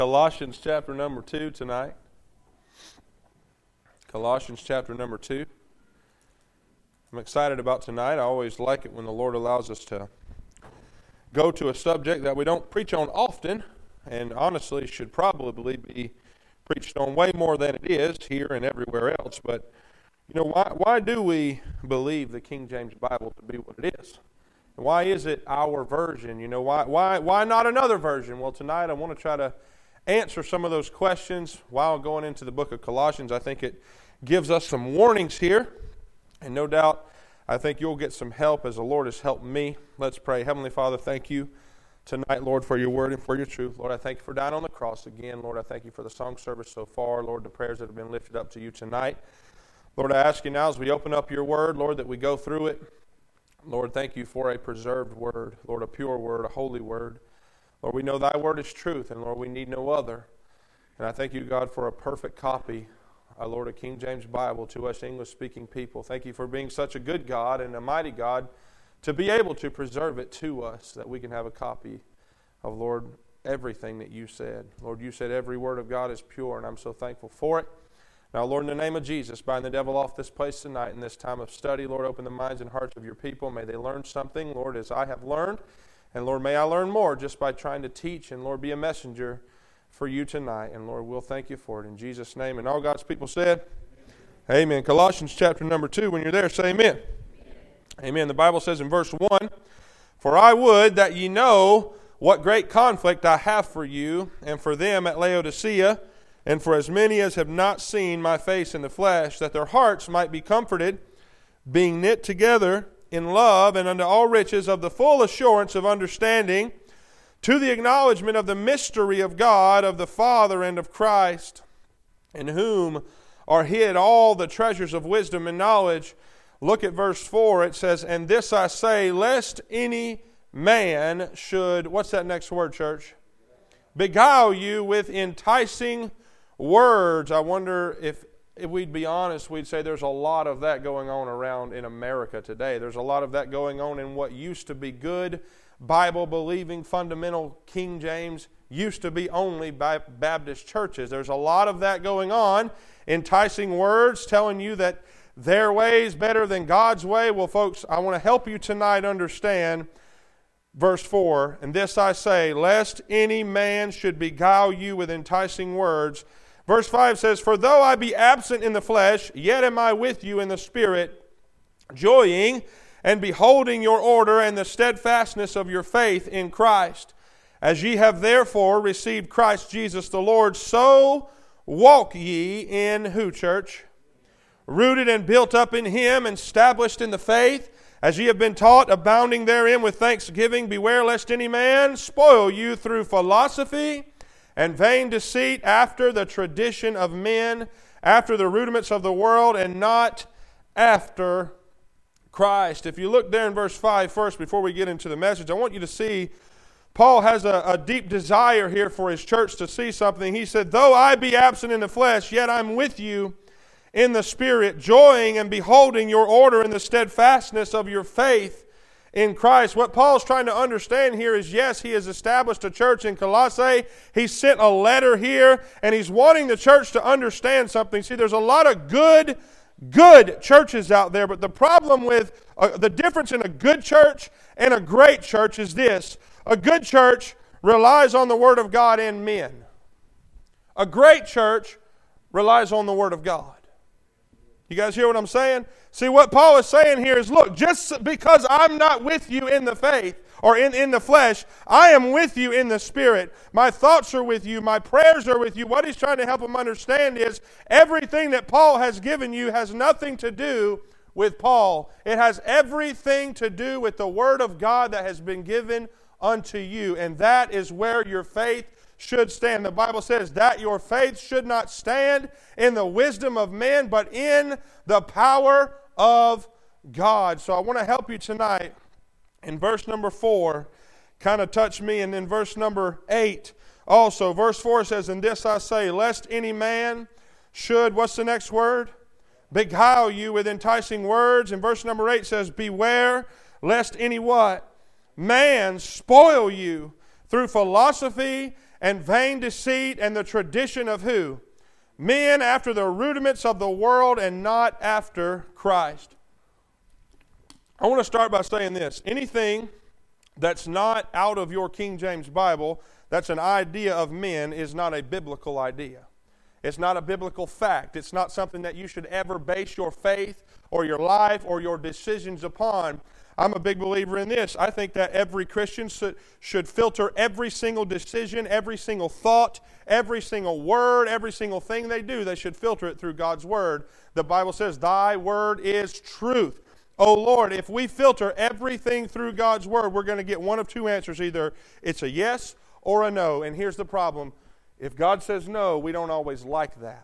Colossians chapter number 2 tonight. Colossians chapter number 2. I'm excited about tonight. I always like it when the Lord allows us to go to a subject that we don't preach on often, and honestly should probably be preached on way more than it is here and everywhere else. But, you know, why do we believe the King James Bible to be what it is? Why is it our version? You know, why not another version? Well, tonight I want to try to answer some of those questions while going into the book of Colossians. I think it gives us some warnings here, and no doubt I think you'll get some help as the Lord has helped me. Let's pray. Heavenly Father, thank you tonight, Lord, for your word and for your truth. Lord, I thank you for dying on the cross again. Lord, I thank you for the song service so far. Lord, the prayers that have been lifted up to you tonight. Lord, I ask you now as we open up your word, Lord, that we go through it. Lord, thank you for a preserved word. Lord, a pure word, a holy word. Lord, we know thy word is truth, and Lord, we need no other. And I thank you, God, for a perfect copy, Lord, a King James Bible to us English-speaking people. Thank you for being such a good God and a mighty God to be able to preserve it to us, that we can have a copy of, Lord, everything that you said. Lord, you said every word of God is pure, and I'm so thankful for it. Now, Lord, in the name of Jesus, bind the devil off this place tonight in this time of study. Lord, open the minds and hearts of your people. May they learn something, Lord, as I have learned. And, Lord, may I learn more just by trying to teach and, Lord, be a messenger for you tonight. And, Lord, we'll thank you for it in Jesus' name. And all God's people said, amen. Colossians chapter number 2, when you're there, say amen. Amen. The Bible says in verse 1, "For I would that ye know what great conflict I have for you and for them at Laodicea, and for as many as have not seen my face in the flesh, that their hearts might be comforted, being knit together in love and unto all riches of the full assurance of understanding, to the acknowledgement of the mystery of God, of the Father and of Christ, in whom are hid all the treasures of wisdom and knowledge." Look at verse 4. It says, "And this I say, lest any man should," what's that next word, church? "Beguile you with enticing words." I wonder if we'd be honest, we'd say there's a lot of that going on around in America today. There's a lot of that going on in what used to be good, Bible-believing, fundamental King James, used to be only Baptist churches. There's a lot of that going on, enticing words, telling you that their way is better than God's way. Well, folks, I want to help you tonight understand verse 4, "And this I say, lest any man should beguile you with enticing words." Verse 5 says, "For though I be absent in the flesh, yet am I with you in the Spirit, joying and beholding your order and the steadfastness of your faith in Christ. As ye have therefore received Christ Jesus the Lord, so walk ye in," who, church? "Rooted and built up in Him, and established in the faith, as ye have been taught, abounding therein with thanksgiving. Beware lest any man spoil you through philosophy and vain deceit, after the tradition of men, after the rudiments of the world, and not after Christ." If you look there in verse 5 first, before we get into the message, I want you to see Paul has a deep desire here for his church to see something. He said, "Though I be absent in the flesh, yet I'm with you in the Spirit, joying and beholding your order and the steadfastness of your faith in Christ." What Paul's trying to understand here is, yes, he has established a church in Colossae. He sent a letter here, and he's wanting the church to understand something. See, there's a lot of good churches out there, but the problem with the difference in a good church and a great church is this: a good church relies on the Word of God and men. A great church relies on the Word of God. You guys hear what I'm saying? See, what Paul is saying here is, look, just because I'm not with you in the faith or in the flesh, I am with you in the Spirit. My thoughts are with you. My prayers are with you. What he's trying to help them understand is everything that Paul has given you has nothing to do with Paul. It has everything to do with the Word of God that has been given unto you. And that is where your faith should stand. The Bible says that your faith should not stand in the wisdom of men, but in the power of God. So I want to help you tonight in verse number 4, kind of touch me, and then verse number 8 also. Verse 4 says, "And this I say, lest any man should," what's the next word? "Beguile you with enticing words." And verse number 8 says, "Beware lest any" what? "Man spoil you through philosophy and vain deceit and the tradition of who? Men after the rudiments of the world and not after Christ. I want to start by saying this. Anything that's not out of your King James Bible, that's an idea of men, is not a biblical idea. It's not a biblical fact. It's not something that you should ever base your faith or your life or your decisions upon. I'm a big believer in this. I think that every Christian should filter every single decision, every single thought, every single word, every single thing they do. They should filter it through God's Word. The Bible says, Thy Word is truth. Oh Lord, if we filter everything through God's Word, we're going to get one of two answers. Either it's a yes or a no. And here's the problem. If God says no, we don't always like that.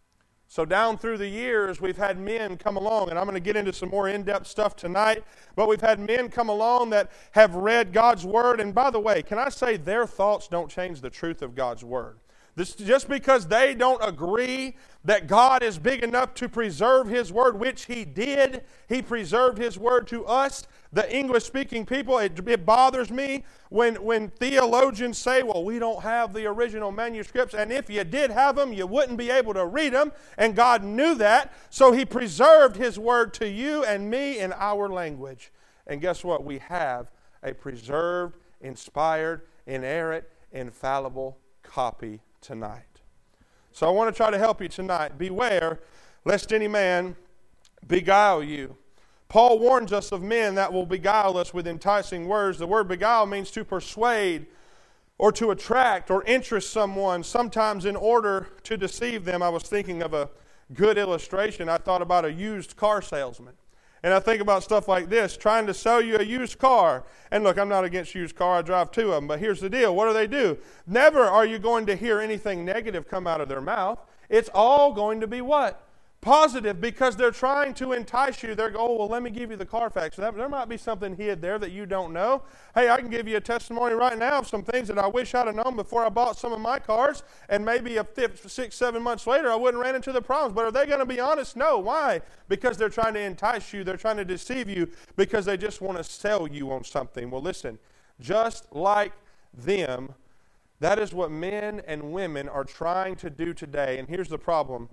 So down through the years, we've had men come along, and I'm going to get into some more in-depth stuff tonight, but we've had men come along that have read God's Word. And by the way, can I say their thoughts don't change the truth of God's Word? Just because they don't agree that God is big enough to preserve His Word, which He did. He preserved His Word to us, the English-speaking people. It bothers me when theologians say, well, we don't have the original manuscripts, and if you did have them, you wouldn't be able to read them, and God knew that, so He preserved His Word to you and me in our language. And guess what? We have a preserved, inspired, inerrant, infallible copy tonight. So I want to try to help you tonight. Beware lest any man beguile you. Paul warns us of men that will beguile us with enticing words. The word beguile means to persuade or to attract or interest someone, sometimes in order to deceive them. I was thinking of a good illustration. I thought about a used car salesman. And I think about stuff like this, trying to sell you a used car. And look, I'm not against used car. I drive two of them. But here's the deal. What do? Never are you going to hear anything negative come out of their mouth. It's all going to be what? Positive, because they're trying to entice you. They're going, oh, well, let me give you the Carfax. There might be something hid there that you don't know. Hey, I can give you a testimony right now of some things that I wish I'd have known before I bought some of my cars, and maybe 6, 7 months later I wouldn't ran into the problems. But are they going to be honest? No. Why? Because they're trying to entice you. They're trying to deceive you because they just want to sell you on something. Well, listen, just like them, that is what men and women are trying to do today. And here's the problem.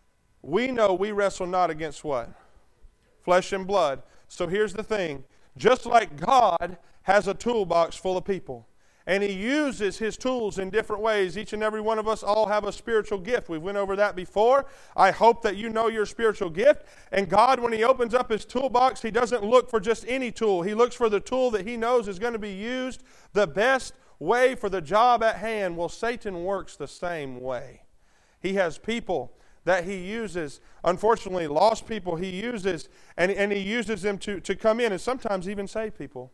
We know we wrestle not against what? Flesh and blood. So here's the thing. Just like God has a toolbox full of people, and He uses His tools in different ways. Each and every one of us all have a spiritual gift. We went over that before. I hope that you know your spiritual gift. And God, when He opens up His toolbox, He doesn't look for just any tool. He looks for the tool that He knows is going to be used the best way for the job at hand. Well, Satan works the same way. He has people that he uses, unfortunately, lost people he uses, and he uses them to come in and sometimes even save people.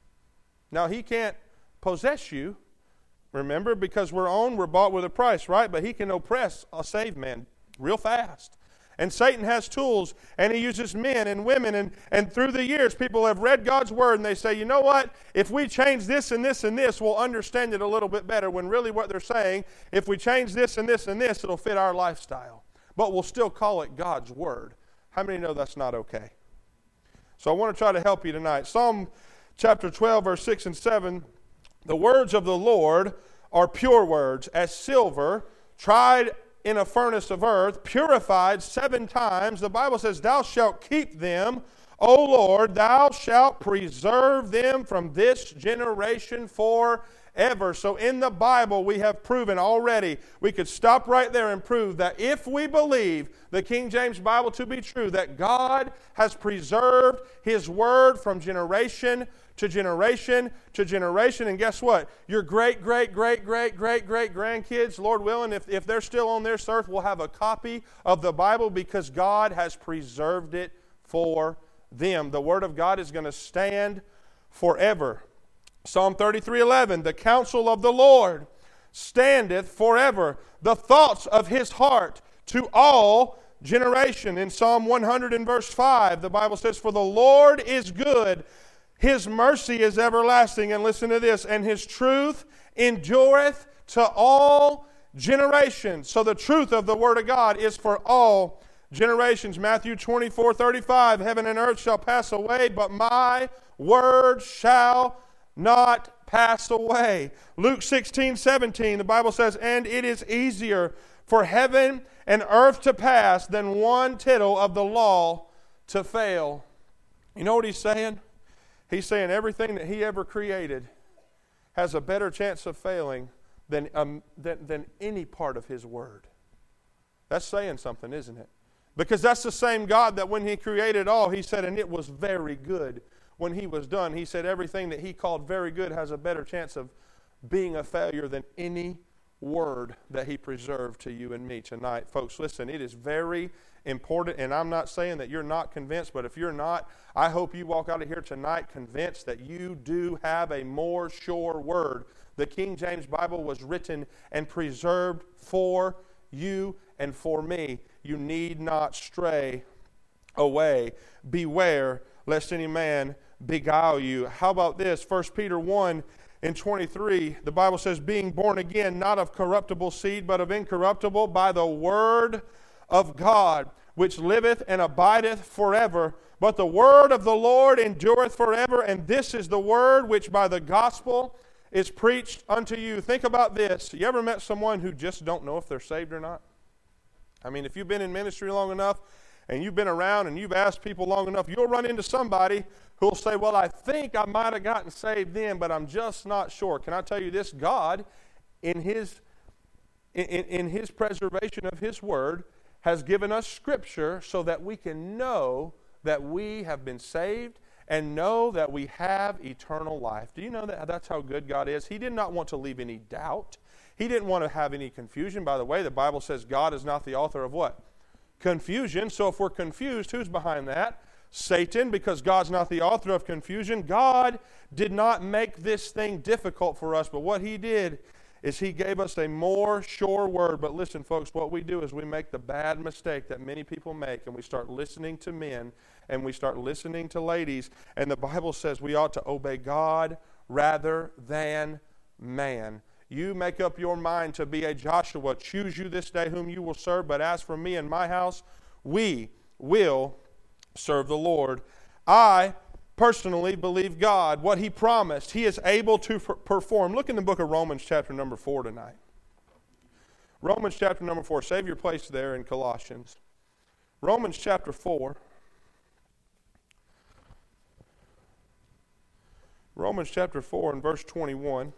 Now, he can't possess you, remember, because we're bought with a price, right? But he can oppress a saved man real fast. And Satan has tools, and he uses men and women, and through the years, people have read God's Word, and they say, you know what? If we change this and this and this, we'll understand it a little bit better, when really what they're saying, if we change this and this and this, it'll fit our lifestyle. But we'll still call it God's Word. How many know that's not okay? So I want to try to help you tonight. Psalm chapter 12, verse 6 and 7, the words of the Lord are pure words, as silver, tried in a furnace of earth, purified 7 times. The Bible says, thou shalt keep them, O Lord, thou shalt preserve them from this generation forever. So in the Bible, we have proven already, we could stop right there and prove that if we believe the King James Bible to be true, that God has preserved His Word from generation to generation to generation. And guess what? Your great-great-great-great-great-great-grandkids, Lord willing, if they're still on this earth, will have a copy of the Bible because God has preserved it for them. The Word of God is going to stand forever. Psalm 33:11, the counsel of the Lord standeth forever, the thoughts of His heart to all generation. In Psalm 100 and verse 5, the Bible says, for the Lord is good, His mercy is everlasting, and listen to this, and His truth endureth to all generations. So the truth of the Word of God is for all generations. Matthew 24:35, heaven and earth shall pass away, but my word shall not pass away. Luke 16:17, the Bible says, and it is easier for heaven and earth to pass than one tittle of the law to fail. You know what he's saying? He's saying everything that he ever created has a better chance of failing than any part of his word. That's saying something, isn't it? Because that's the same God that when he created all, he said, and it was very good. When he was done, he said everything that he called very good has a better chance of being a failure than any word that he preserved to you and me tonight. Folks, listen, it is very important, and I'm not saying that you're not convinced, but if you're not, I hope you walk out of here tonight convinced that you do have a more sure word. The King James Bible was written and preserved for you and for me. You need not stray away. Beware lest any man beguile you. How about this? 1 Peter 1:23, the Bible says, being born again, not of corruptible seed, but of incorruptible, by the word of God, which liveth and abideth forever. But the word of the Lord endureth forever, and this is the word which by the gospel is preached unto you. Think about this. You ever met someone who just don't know if they're saved or not? I mean, if you've been in ministry long enough, and you've been around and you've asked people long enough, you'll run into somebody who'll say, well, I think I might have gotten saved then, but I'm just not sure. Can I tell you this? God, in his preservation of his word, has given us Scripture so that we can know that we have been saved and know that we have eternal life. Do you know that that's how good God is? He did not want to leave any doubt. He didn't want to have any confusion. By the way, the Bible says God is not the author of what? Confusion. So if we're confused, who's behind that? Satan, because God's not the author of confusion. God did not make this thing difficult for us, but what he did is he gave us a more sure word. But listen, folks, what we do is we make the bad mistake that many people make, and we start listening to men, and we start listening to ladies, and the Bible says we ought to obey God rather than man. You make up your mind to be a Joshua. Choose you this day whom you will serve. But as for me and my house, we will serve the Lord. I personally believe God. What he promised, he is able to perform. Look in the book of Romans chapter number 4 tonight. Romans chapter number 4. Save your place there in Colossians. Romans chapter 4. Romans chapter 4 and verse 21.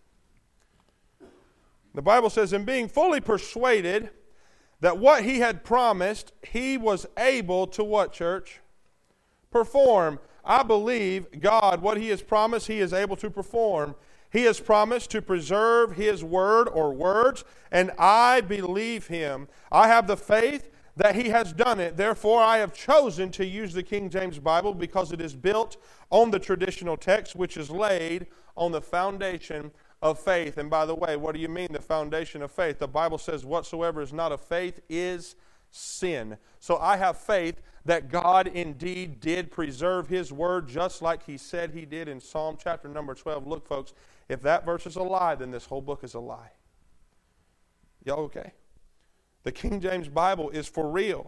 The Bible says, in being fully persuaded that what he had promised, he was able to what, church? Perform. I believe God, what he has promised, he is able to perform. He has promised to preserve his word or words, and I believe him. I have the faith that he has done it. Therefore, I have chosen to use the King James Bible because it is built on the traditional text, which is laid on the foundation of faith. And by the way, what do you mean the foundation of faith? The Bible says whatsoever is not of faith is sin. So I have faith that God indeed did preserve his word just like he said he did in Psalm chapter number 12. Look, folks, if that verse is a lie, then this whole book is a lie. Y'all okay? The King James Bible is for real.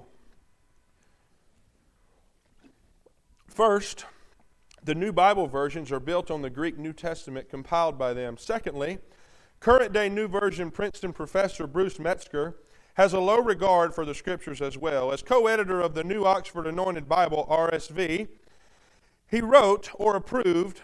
First, the New Bible versions are built on the Greek New Testament compiled by them. Secondly, current-day New Version Princeton professor Bruce Metzger has a low regard for the Scriptures as well. As co-editor of the New Oxford Anointed Bible, RSV, he wrote or approved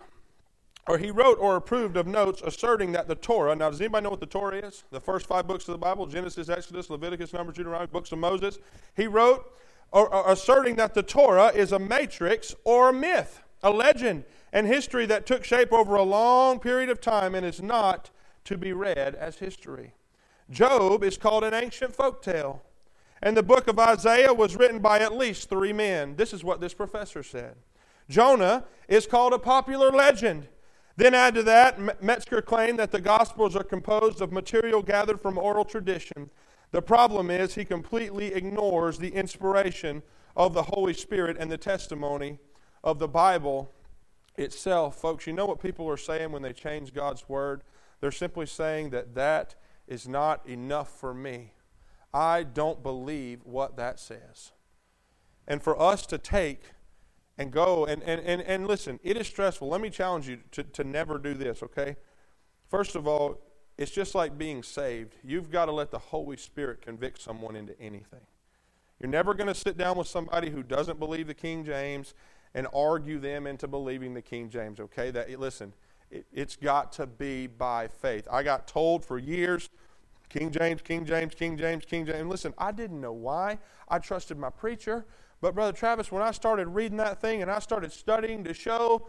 of notes asserting that the Torah, now does anybody know what the Torah is? The first 5 books of the Bible, Genesis, Exodus, Leviticus, Numbers, Deuteronomy, books of Moses. He wrote asserting that the Torah is a matrix or a myth, a legend and history that took shape over a long period of time and is not to be read as history. Job is called an ancient folktale, and the book of Isaiah was written by at least 3 men. This is what this professor said. Jonah is called a popular legend. Then add to that, Metzger claimed that the Gospels are composed of material gathered from oral tradition. The problem is he completely ignores the inspiration of the Holy Spirit and the testimony of the Bible itself. Folks, you know what people are saying when they change God's Word? They're simply saying that is not enough for me. I don't believe what that says. And for us to take and go and listen, it is stressful. Let me challenge you to never do this, okay? First of all, it's just like being saved. You've got to let the Holy Spirit convict someone into anything. You're never going to sit down with somebody who doesn't believe the King James and argue them into believing the King James, okay? Listen, it's got to be by faith. I got told for years, King James, King James, King James, King James. Listen, I didn't know why. I trusted my preacher. But Brother Travis, when I started reading that thing and I started studying to show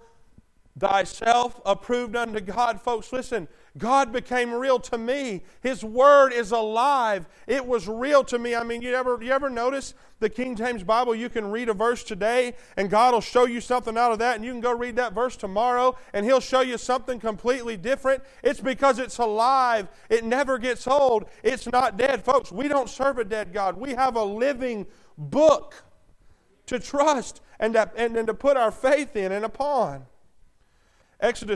thyself approved unto God, folks, listen, God became real to me. His Word is alive. It was real to me. I mean, you ever notice the King James Bible? You can read a verse today and God will show you something out of that, and you can go read that verse tomorrow and He'll show you something completely different. It's because it's alive. It never gets old. It's not dead. Folks, we don't serve a dead God. We have a living book to trust and to put our faith in and upon. Exodus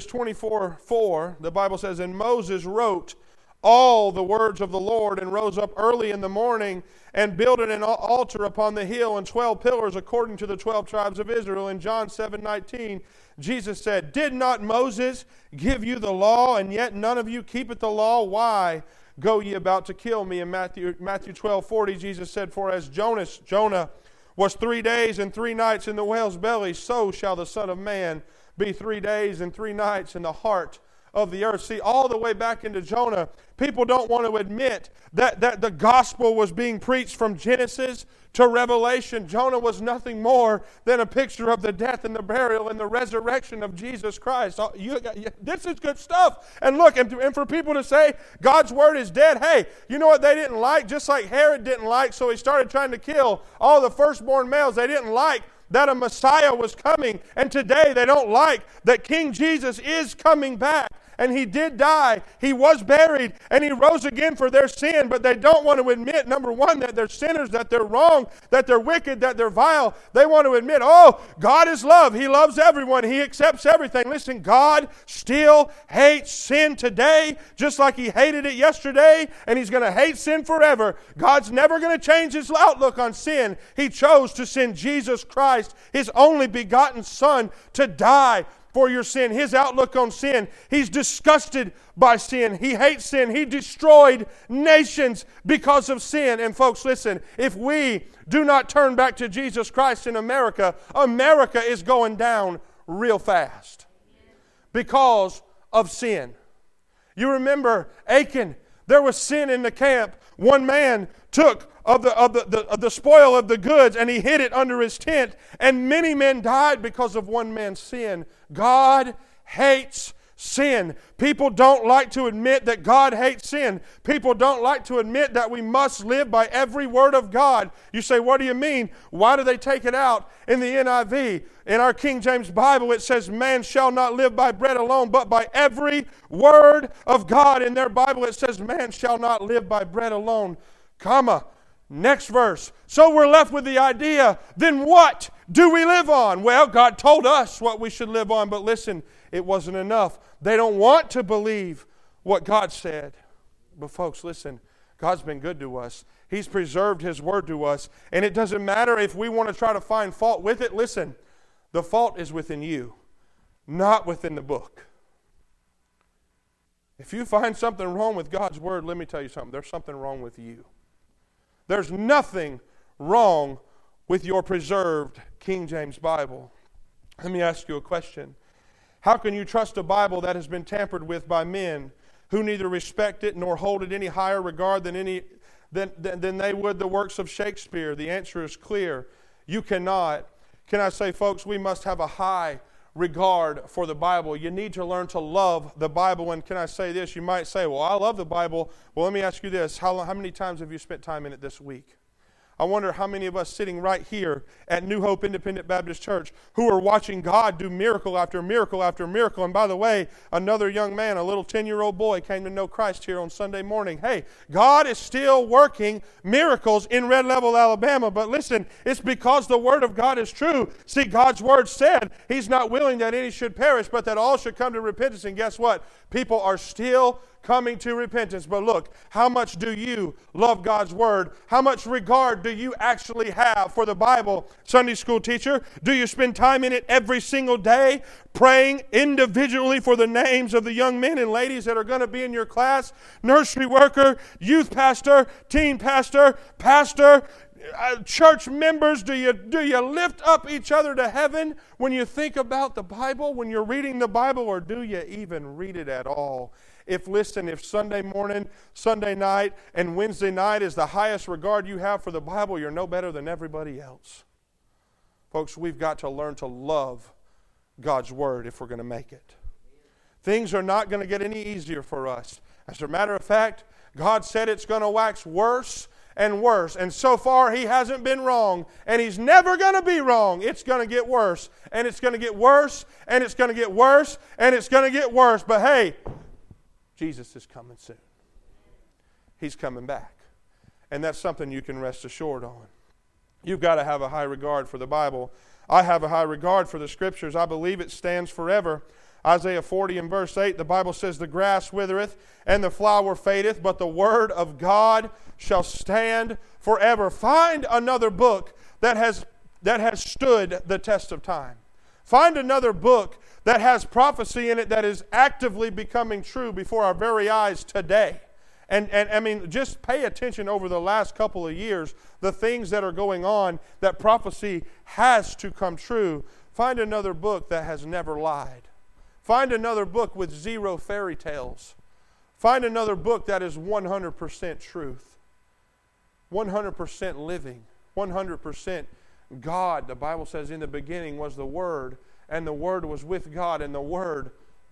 24:4, the Bible says, and Moses wrote all the words of the Lord and rose up early in the morning and builded an altar upon the hill and 12 pillars according to the 12 tribes of Israel. In John 7:19, Jesus said, did not Moses give you the law, and yet none of you keepeth the law? Why go ye about to kill me? In Matthew 12:40, Jesus said, for as Jonah was 3 days and 3 nights in the whale's belly, so shall the Son of Man be 3 days and 3 nights in the heart of the earth. See, all the way back into Jonah, people don't want to admit that the gospel was being preached from Genesis to Revelation. Jonah was nothing more than a picture of the death and the burial and the resurrection of Jesus Christ. This is good stuff. And look, and for people to say God's word is dead, hey, you know what they didn't like? Just like Herod didn't like, so he started trying to kill all the firstborn males. They didn't like that a Messiah was coming. And today they don't like that King Jesus is coming back. And He did die, He was buried, and He rose again for their sin. But they don't want to admit, number one, that they're sinners, that they're wrong, that they're wicked, that they're vile. They want to admit, oh, God is love. He loves everyone. He accepts everything. Listen, God still hates sin today, just like He hated it yesterday, and He's going to hate sin forever. God's never going to change His outlook on sin. He chose to send Jesus Christ, His only begotten Son, to die for your sin. His outlook on sin, He's disgusted by sin. He hates sin. He destroyed nations because of sin. And folks, listen, if we do not turn back to Jesus Christ in America, America is going down real fast because of sin. You remember Achan, there was sin in the camp. One man took of the spoil of the goods, and he hid it under his tent, and many men died because of one man's sin. God hates sin. People don't like to admit that God hates sin. People don't like to admit that we must live by every word of God. You say, what do you mean? Why do they take it out in the NIV? In our King James Bible, it says, man shall not live by bread alone, but by every word of God. In their Bible, it says, man shall not live by bread alone, comma. Next verse. So we're left with the idea, then what do we live on? Well, God told us what we should live on, but listen, it wasn't enough. They don't want to believe what God said. But folks, listen, God's been good to us. He's preserved His word to us, and it doesn't matter if we want to try to find fault with it. Listen, the fault is within you, not within the book. If you find something wrong with God's word, let me tell you something. There's something wrong with you. There's nothing wrong with your preserved King James Bible. Let me ask you a question. How can you trust a Bible that has been tampered with by men who neither respect it nor hold it any higher regard than they would the works of Shakespeare? The answer is clear. You cannot. Can I say, folks, we must have a high regard for the Bible. You need to learn to love the Bible. And can I say this? You might say, well, I love the Bible. Well, let me ask you this. How many times have you spent time in it this week? I wonder how many of us sitting right here at New Hope Independent Baptist Church who are watching God do miracle after miracle after miracle. And by the way, another young man, a little 10-year-old boy, came to know Christ here on Sunday morning. Hey, God is still working miracles in Red Level, Alabama. But listen, it's because the Word of God is true. See, God's Word said He's not willing that any should perish, but that all should come to repentance. And guess what? People are still coming to repentance. But look, how much do you love God's Word? How much regard do you actually have for the Bible? Sunday school teacher, do you spend time in it every single day, praying individually for the names of the young men and ladies that are going to be in your class? Nursery worker, youth pastor, teen pastor, pastor, church members, do you lift up each other to heaven when you think about the Bible, when you're reading the Bible, or do you even read it at all? If Sunday morning, Sunday night, and Wednesday night is the highest regard you have for the Bible, you're no better than everybody else. Folks, we've got to learn to love God's Word if we're going to make it. Things are not going to get any easier for us. As a matter of fact, God said it's going to wax worse and worse. And so far, He hasn't been wrong. And He's never going to be wrong. It's going to get worse. And it's going to get worse. And it's going to get worse. And it's going to get worse. But hey, Jesus is coming soon. He's coming back. And that's something you can rest assured on. You've got to have a high regard for the Bible. I have a high regard for the Scriptures. I believe it stands forever. Isaiah 40 and verse 8, the Bible says, the grass withereth and the flower fadeth, but the word of God shall stand forever. Find another book that has stood the test of time. Find another book that has prophecy in it that is actively becoming true before our very eyes today. And I mean, just pay attention over the last couple of years, the things that are going on, that prophecy has to come true. Find another book that has never lied. Find another book with zero fairy tales. Find another book that is 100% truth. 100% living. 100% God. The Bible says in the beginning was the Word, and the Word was with God, and the Word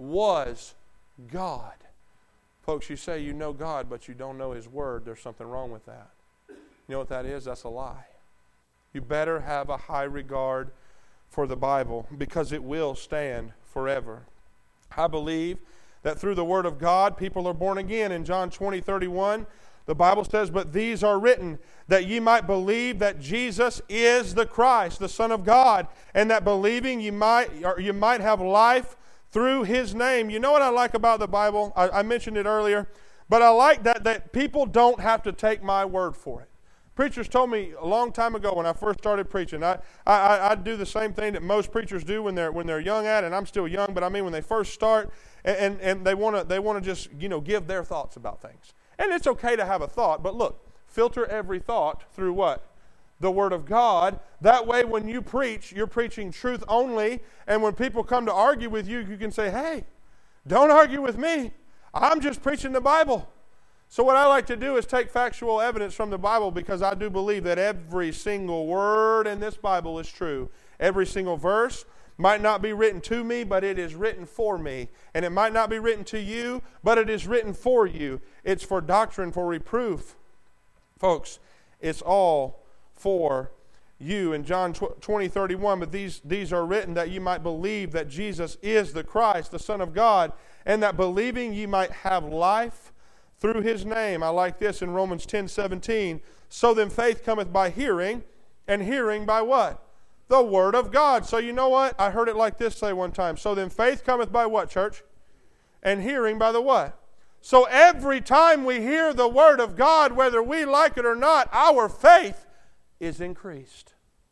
was God. Folks, you say you know God, but you don't know His Word. There's something wrong with that. You know what that is? That's a lie. You better have a high regard for the Bible, because it will stand forever. I believe that through the Word of God, people are born again. In John 20:31, the Bible says, but these are written, that ye might believe that Jesus is the Christ, the Son of God, and that believing you might have life through His name. You know what I like about the Bible? I mentioned it earlier, but I like that people don't have to take my word for it. Preachers told me a long time ago when I first started preaching, I do the same thing that most preachers do when they're young at, and I'm still young, but I mean when they first start, and they want to just give their thoughts about things. And it's okay to have a thought, but look, filter every thought through what? The Word of God. That way when you preach, you're preaching truth only, and when people come to argue with you, you can say, hey, don't argue with me. I'm just preaching the Bible. So what I like to do is take factual evidence from the Bible, because I do believe that every single word in this Bible is true. Every single verse might not be written to me, but it is written for me. And it might not be written to you, but it is written for you. It's for doctrine, for reproof. Folks, it's all for you. In John 20:31, but these are written that ye might believe that Jesus is the Christ, the Son of God, and that believing ye might have life through His name. I like this in Romans 10:17. So then faith cometh by hearing, and hearing by what? The Word of God. So you know what? I heard it like this say one time. So then faith cometh by what, church? And hearing by the what? So every time we hear the Word of God, whether we like it or not, our faith is increased.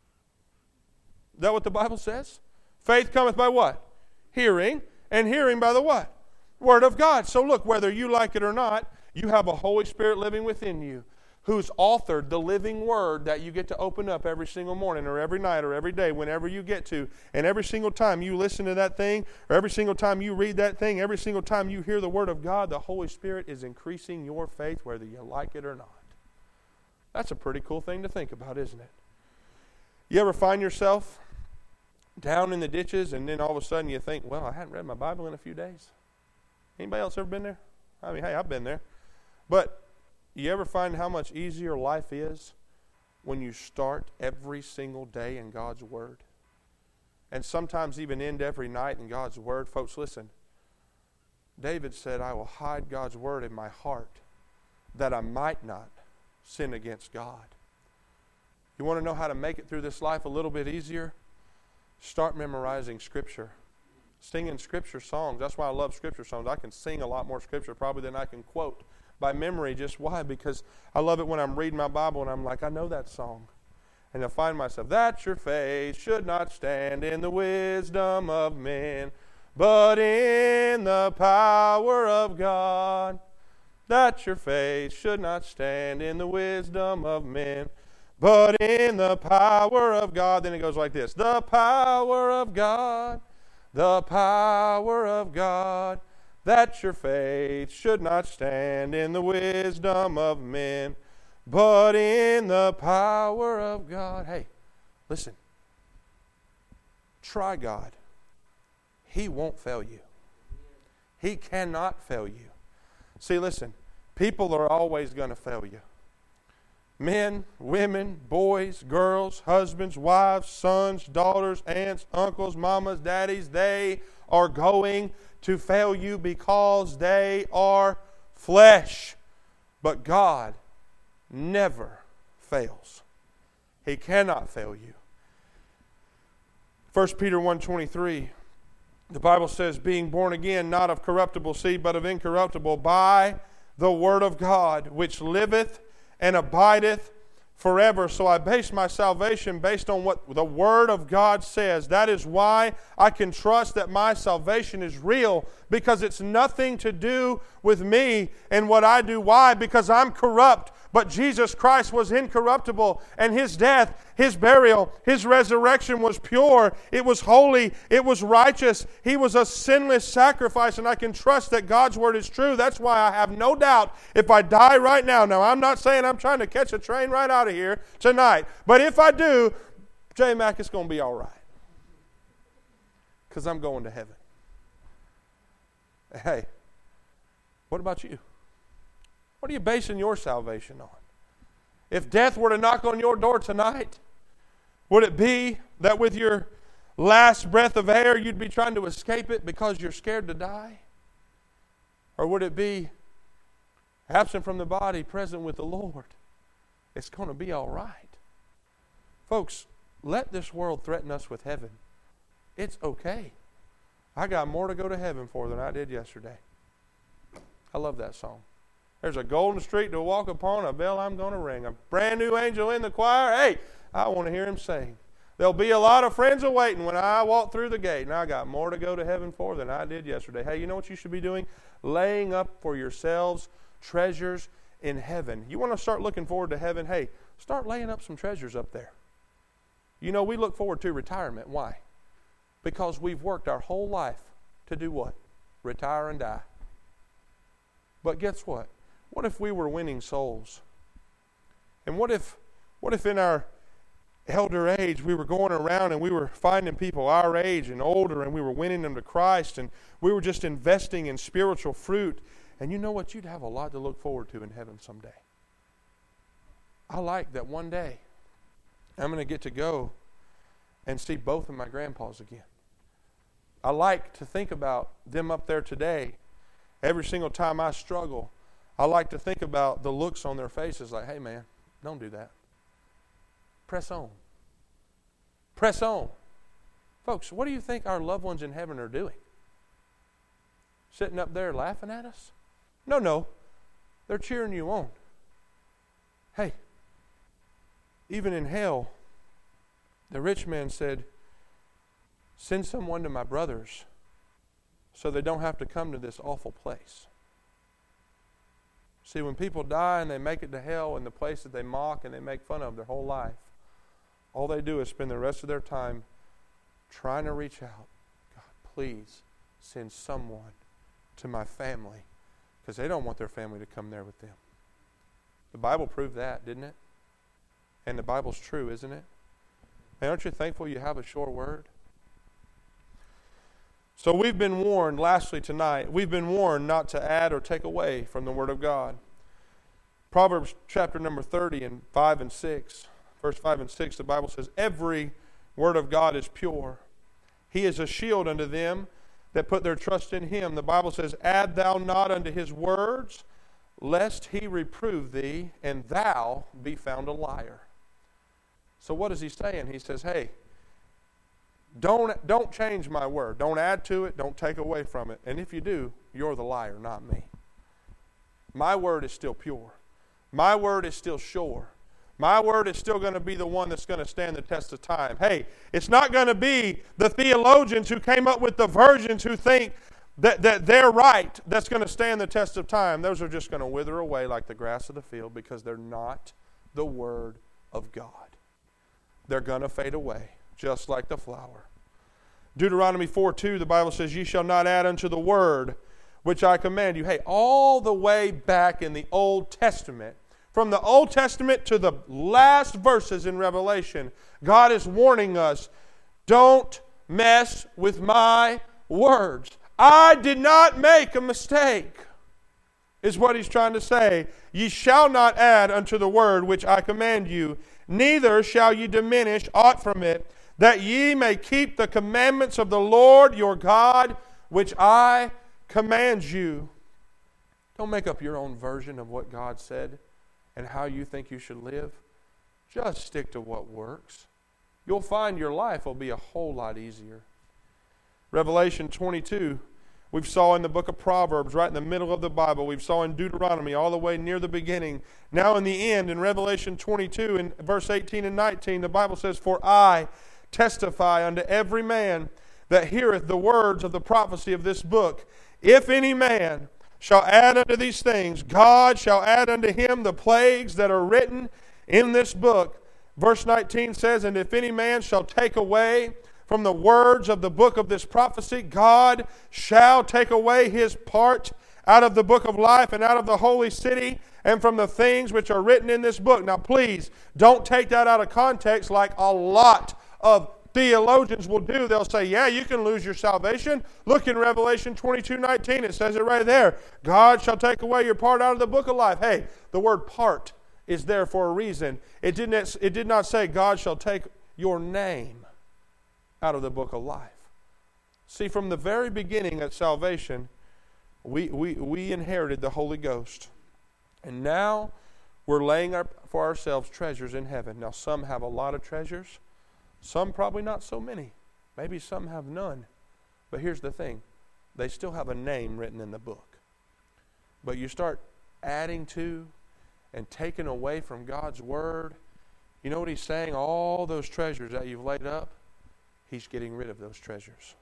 Is that what the Bible says? Faith cometh by what? Hearing, and hearing by the what? Word of God. So look, whether you like it or not, you have a Holy Spirit living within you who's authored the living Word that you get to open up every single morning or every night or every day, whenever you get to. And every single time you listen to that thing, or every single time you read that thing, every single time you hear the Word of God, the Holy Spirit is increasing your faith whether you like it or not. That's a pretty cool thing to think about, isn't it? You ever find yourself down in the ditches and then all of a sudden you think, well, I hadn't read my Bible in a few days? Anybody else ever been there? I mean, hey, I've been there. But you ever find how much easier life is when you start every single day in God's Word? And sometimes even end every night in God's Word. Folks, listen. David said, I will hide God's Word in my heart that I might not sin against God. You want to know how to make it through this life a little bit easier? Start memorizing Scripture. Singing Scripture songs. That's why I love Scripture songs. I can sing a lot more Scripture probably than I can quote by memory. Just why? Because I love it when I'm reading my Bible and I'm like, I know that song. And I find myself, that your faith should not stand in the wisdom of men, but in the power of God. That your faith should not stand in the wisdom of men, but in the power of God. Then it goes like this. The power of God, the power of God. That your faith should not stand in the wisdom of men, but in the power of God. Hey, listen. Try God. He won't fail you. He cannot fail you. See, listen. People are always going to fail you. Men, women, boys, girls, husbands, wives, sons, daughters, aunts, uncles, mamas, daddies, they are going to fail you because they are flesh. But God never fails. He cannot fail you. 1 Peter 1:23, the Bible says, being born again, not of corruptible seed, but of incorruptible, by the word of God, which liveth and abideth forever. So I base my salvation based on what the Word of God says. That is why I can trust that my salvation is real, because it's nothing to do with me and what I do. Why? Because I'm corrupt. But Jesus Christ was incorruptible, and His death, His burial, His resurrection was pure. It was holy. It was righteous. He was a sinless sacrifice, and I can trust that God's Word is true. That's why I have no doubt if I die right now. Now, I'm not saying I'm trying to catch a train right out of here tonight, but if I do, J. Mac, it's going to be all right, because I'm going to heaven. Hey, what about you? What are you basing your salvation on? If death were to knock on your door tonight, would it be that with your last breath of air you'd be trying to escape it because you're scared to die? Or would it be absent from the body, present with the Lord? It's going to be all right. Folks, let this world threaten us with heaven. It's okay. I got more to go to heaven for than I did yesterday. I love that song. There's a golden street to walk upon, a bell I'm going to ring. A brand new angel in the choir. Hey, I want to hear him sing. There'll be a lot of friends awaiting when I walk through the gate, and I got more to go to heaven for than I did yesterday. Hey, you know what you should be doing? Laying up for yourselves treasures in heaven. You want to start looking forward to heaven? Hey, start laying up some treasures up there. You know, we look forward to retirement. Why? Because we've worked our whole life to do what? Retire and die. But guess what? What if we were winning souls? And what if in our elder age we were going around and we were finding people our age and older and we were winning them to Christ and we were just investing in spiritual fruit? And you know what? You'd have a lot to look forward to in heaven someday. I like that one day I'm going to get to go and see both of my grandpas again. I like to think about them up there today. Every single time I struggle, I like to think about the looks on their faces like, hey man, don't do that. Press on. Press on. Folks, what do you think our loved ones in heaven are doing? Sitting up there laughing at us? No. They're cheering you on. Hey, even in hell, the rich man said, send someone to my brothers so they don't have to come to this awful place. See, when people die and they make it to hell in the place that they mock and they make fun of their whole life, all they do is spend the rest of their time trying to reach out. God, please send someone to my family, because they don't want their family to come there with them. The Bible proved that, didn't it? And the Bible's true, isn't it? And aren't you thankful you have a sure word? So we've been warned, lastly tonight, we've been warned not to add or take away from the Word of God. Proverbs chapter number 30 and 5 and 6, verse 5 and 6, the Bible says, every word of God is pure. He is a shield unto them that put their trust in Him. The Bible says, add thou not unto His words, lest He reprove thee, and thou be found a liar. So what is He saying? He says, hey, Don't change my word. Don't add to it. Don't take away from it. And if you do, you're the liar, not me. My word is still pure. My word is still sure. My word is still going to be the one that's going to stand the test of time. Hey, it's not going to be the theologians who came up with the versions who think that they're right that's going to stand the test of time. Those are just going to wither away like the grass of the field because they're not the Word of God. They're going to fade away just like the flower. Deuteronomy 4:2, the Bible says, "Ye shall not add unto the word which I command you." Hey, all the way back in the Old Testament, from the Old Testament to the last verses in Revelation, God is warning us, don't mess with my words. I did not make a mistake, is what he's trying to say. Ye shall not add unto the word which I command you, neither shall ye diminish aught from it, that ye may keep the commandments of the Lord your God, which I command you. Don't make up your own version of what God said and how you think you should live. Just stick to what works. You'll find your life will be a whole lot easier. Revelation 22, we've saw in the book of Proverbs, right in the middle of the Bible. We've saw in Deuteronomy all the way near the beginning. Now in the end, in Revelation 22, in verse 18 and 19, the Bible says, "For I testify unto every man that heareth the words of the prophecy of this book, if any man shall add unto these things, God shall add unto him the plagues that are written in this book." Verse 19 says, "And if any man shall take away from the words of the book of this prophecy, God shall take away his part out of the book of life and out of the holy city and from the things which are written in this book." Now please, don't take that out of context like a lot of theologians will do. They'll say, yeah, you can lose your salvation. Look in Revelation 22:19. It says it right there. God shall take away your part out of the book of life. Hey, the word part is there for a reason. It did not say God shall take your name out of the book of life. See, from the very beginning at salvation, we inherited the Holy Ghost. And now we're laying up for ourselves treasures in heaven. Now some have a lot of treasures. Some probably not so many. Maybe some have none. But here's the thing. They still have a name written in the book. But you start adding to and taking away from God's Word. You know what he's saying? All those treasures that you've laid up, he's getting rid of those treasures.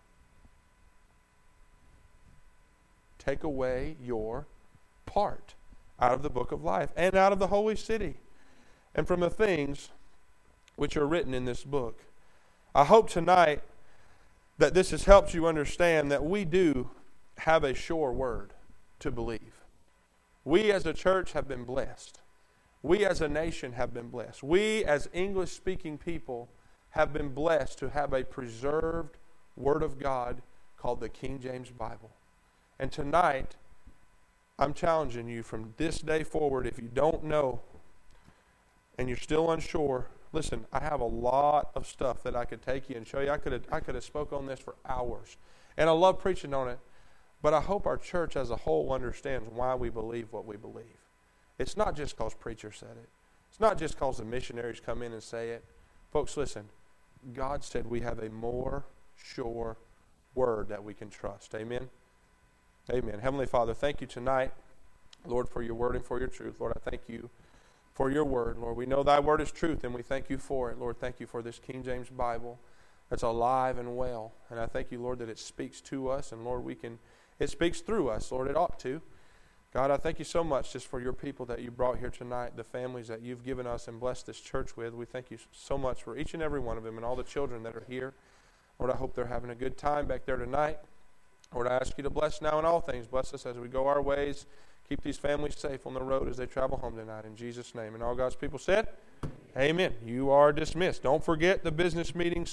Take away your part out of the book of life and out of the holy city and from the things which are written in this book. I hope tonight that this has helped you understand that we do have a sure word to believe. We as a church have been blessed. We as a nation have been blessed. We as English-speaking people have been blessed to have a preserved Word of God called the King James Bible. And tonight, I'm challenging you from this day forward, if you don't know and you're still unsure, listen, I have a lot of stuff that I could take you and show you. I could have spoke on this for hours. And I love preaching on it. But I hope our church as a whole understands why we believe what we believe. It's not just because preachers said it. It's not just because the missionaries come in and say it. Folks, listen. God said we have a more sure word that we can trust. Amen? Amen. Heavenly Father, thank you tonight, Lord, for your word and for your truth. Lord, I thank you for your word. Lord, we know thy word is truth, and we thank you for it. Lord, thank you for this King James Bible that's alive and well. And I thank you, Lord, that it speaks to us, and Lord, it speaks through us. Lord, it ought to. God, I thank you so much just for your people that you brought here tonight, the families that you've given us and blessed this church with. We thank you so much for each and every one of them and all the children that are here. Lord, I hope they're having a good time back there tonight. Lord, I ask you to bless now in all things. Bless us as we go our ways. Keep these families safe on the road as they travel home tonight. In Jesus' name. And all God's people said, amen. You are dismissed. Don't forget the business meetings.